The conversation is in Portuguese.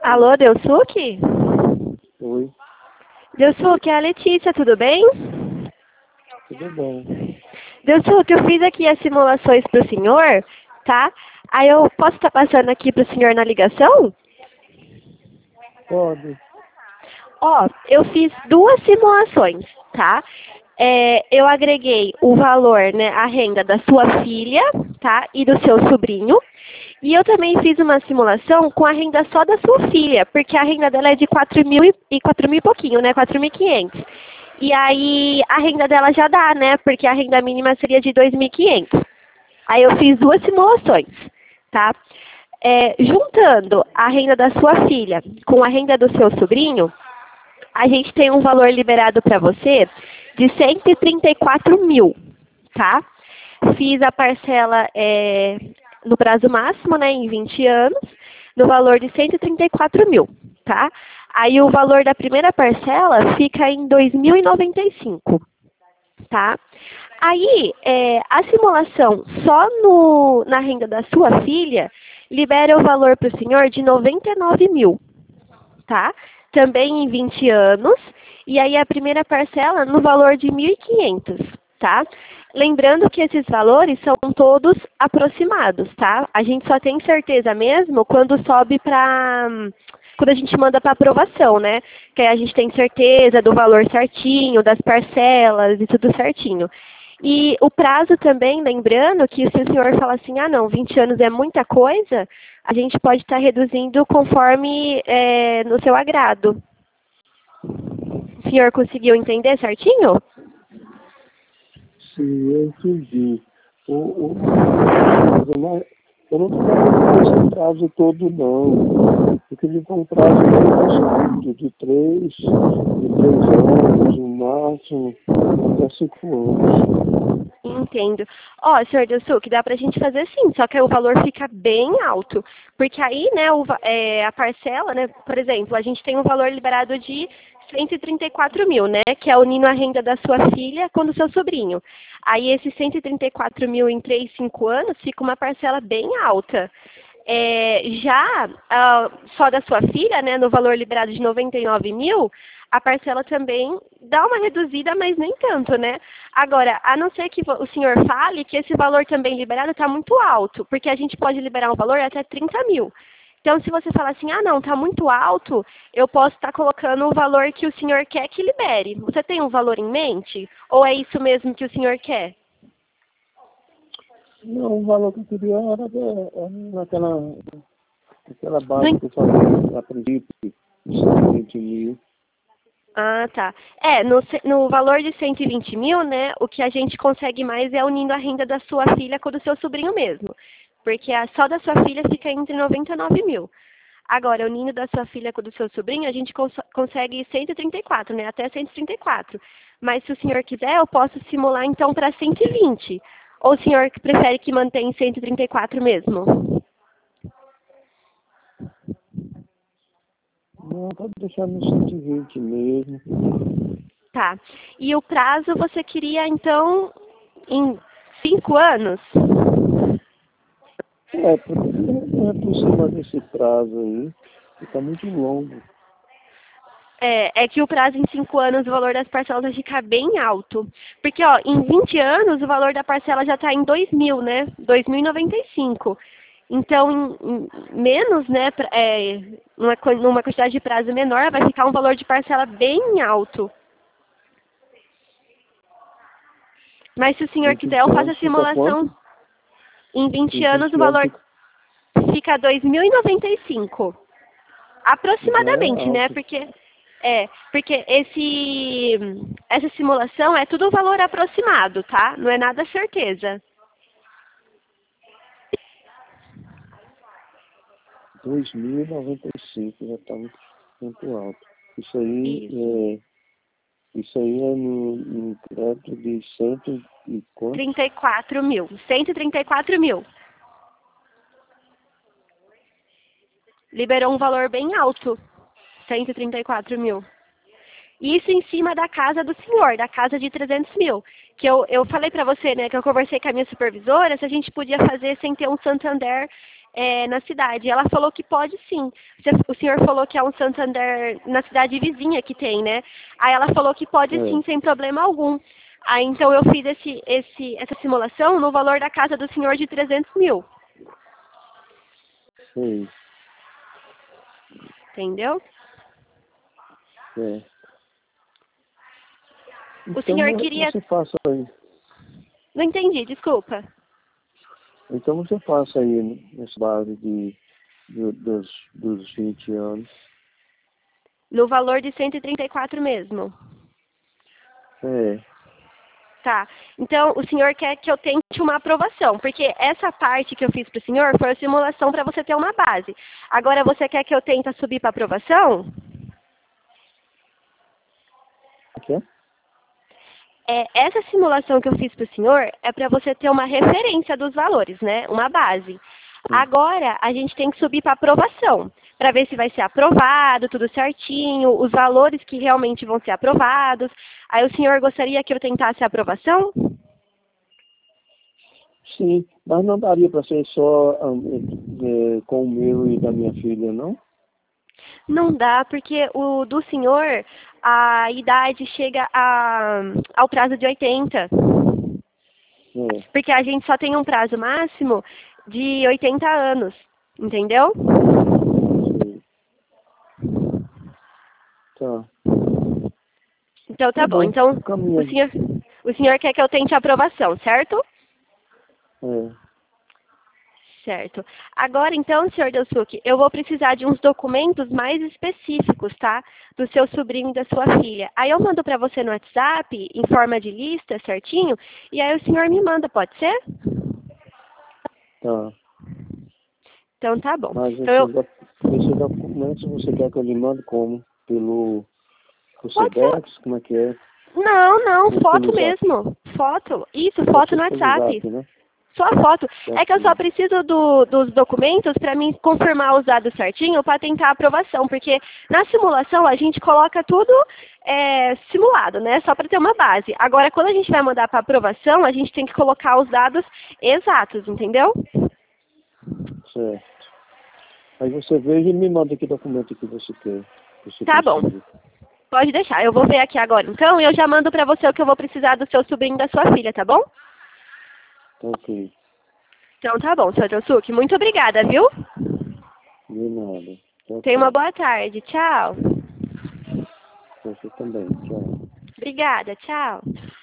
Alô, Delsuque? Oi, Delsuque, é a Letícia, tudo bem? tudo bem? Delsuque, eu fiz aqui as simulações para o senhor, tá? Aí eu posso estar passando aqui para o senhor na ligação? Pode. Ó, eu fiz duas simulações, tá? Eu agreguei o valor, né, a renda da sua filha, tá? E do seu sobrinho. E eu também fiz uma simulação com a renda só da sua filha, porque a renda dela é de 4 mil e pouquinho, né? 4.500. E aí a renda dela já dá, né? Porque a renda mínima seria de 2.500. Aí eu fiz duas simulações, tá? Juntando a renda da sua filha com a renda do seu sobrinho, a gente tem um valor liberado para você de 134 mil, tá? Fiz a parcela no prazo máximo, né, em 20 anos, no valor de 134 mil, tá? Aí o valor da primeira parcela fica em 2.095, tá? Aí, a simulação só na renda da sua filha libera o valor para o senhor de 99 mil, tá? Também em 20 anos, e aí a primeira parcela no valor de 1.500, tá? Lembrando que esses valores são todos aproximados, tá? A gente só tem certeza mesmo quando quando a gente manda para aprovação, né? Que aí a gente tem certeza do valor certinho, das parcelas e tudo certinho. E o prazo também, lembrando que se o senhor fala assim, ah não, 20 anos é muita coisa, a gente pode estar reduzindo conforme no seu agrado. O senhor conseguiu entender certinho? Sim, eu entendi. Mas eu não estou falando desse prazo todo, não. Eu queria um prazo mais curto, de três anos, no máximo, até 5 anos. Entendo. Ó, senhor Delsuque, dá pra gente fazer sim, só que o valor fica bem alto. Porque aí, né, a parcela, né, por exemplo, a gente tem um valor liberado de 134 mil, né, que é unindo a renda da sua filha com do seu sobrinho. Aí esses 134 mil em 3, 5 anos fica uma parcela bem alta. Só da sua filha, né, no valor liberado de 99 mil, a parcela também dá uma reduzida, mas nem tanto, né? Agora, a não ser que o senhor fale que esse valor também liberado está muito alto, porque a gente pode liberar um valor até 30 mil. Então, se você falar assim, ah, não, está muito alto, eu posso estar colocando o valor que o senhor quer que libere. Você tem um valor em mente? Ou é isso mesmo que o senhor quer? Não, o valor que eu queria era naquela base que eu falei a princípio, de 120 mil. Ah, tá. No valor de 120 mil, né, o que a gente consegue mais é unindo a renda da sua filha com a do seu sobrinho mesmo. Porque só da sua filha fica entre 99 mil. Agora, unindo da sua filha com a do seu sobrinho, a gente consegue 134, né, até 134. Mas se o senhor quiser, eu posso simular então para 120. Ou o senhor prefere que mantenha em 134 mesmo? Não, pode deixar no 120 mesmo. Tá. E o prazo você queria, então, em 5 anos? Porque não é por cima desse prazo aí, está muito longo. É que o prazo em 5 anos, o valor das parcelas vai ficar bem alto. Porque, ó, em 20 anos, o valor da parcela já está em 2.000, né? 2.095. Então, menos, né, numa quantidade de prazo menor, vai ficar um valor de parcela bem alto. Mas se o senhor Em quiser, 20 eu faço a anos fica quanto? simulação. Em 20 Em anos, o 20 anos valor fica 2.095. já é Aproximadamente, né? alto. Porque essa simulação é tudo valor aproximado, tá? Não é nada certeza. 2.095 já está muito alto. Isso Isso. aí é no crédito de cento e quanto? 34 mil. 134 mil. Liberou um valor bem alto. 134 mil. Isso em cima da casa do senhor, da casa de 300 mil. Que eu falei para você, né, que eu conversei com a minha supervisora se a gente podia fazer sem ter um Santander na cidade. Ela falou que pode sim. O senhor falou que é um Santander na cidade vizinha que tem, né? Aí ela falou que pode sim, sem problema algum. Aí então eu fiz essa simulação no valor da casa do senhor de 300 mil. Sim. Entendeu? É. O senhor queria... Você faça aí. Não entendi, desculpa. Então você passa aí nessa base dos 20 anos. No valor de 134 mesmo. É. Tá. Então, o senhor quer que eu tente uma aprovação, porque essa parte que eu fiz para o senhor foi a simulação para você ter uma base. Agora, você quer que eu tente subir para aprovação? O quê? Essa simulação que eu fiz para o senhor é para você ter uma referência dos valores, né? Uma base. Agora, a gente tem que subir para aprovação, para ver se vai ser aprovado, tudo certinho, os valores que realmente vão ser aprovados. Aí o senhor gostaria que eu tentasse a aprovação? Sim, mas não daria para ser só com o meu e da minha filha, não? Não dá, porque o do senhor, a idade chega ao prazo de 80. Porque a gente só tem um prazo máximo de 80 anos, entendeu? Sim. Tá. Então tá bom. Então o senhor quer que eu tente a aprovação, certo? Certo. Agora, então, senhor Delsucchi, eu vou precisar de uns documentos mais específicos, tá? Do seu sobrinho e da sua filha. Aí eu mando para você no WhatsApp, em forma de lista, certinho, e aí o senhor me manda, pode ser? Tá. Então tá bom. Mas então, esse documento você quer que eu lhe mande como? Pelo Sedex? Como é que é? Não, foto mesmo. Foto. Isso, foto no WhatsApp. Zap, né? Só a foto. É que eu só preciso dos documentos para mim confirmar os dados certinho para tentar a aprovação, porque na simulação a gente coloca tudo simulado, né? Só para ter uma base. Agora, quando a gente vai mandar para aprovação, a gente tem que colocar os dados exatos, entendeu? Certo. Aí você veja e me manda que documento que você quer. Tá bom. Pode deixar. Eu vou ver aqui agora, então, e eu já mando para você o que eu vou precisar do seu sobrinho e da sua filha, tá bom? Ok. Então tá bom, senhor Delsucchi. Muito obrigada, viu? De nada. Tenha uma boa tarde. Tchau. Você também. Tchau. Obrigada. Tchau.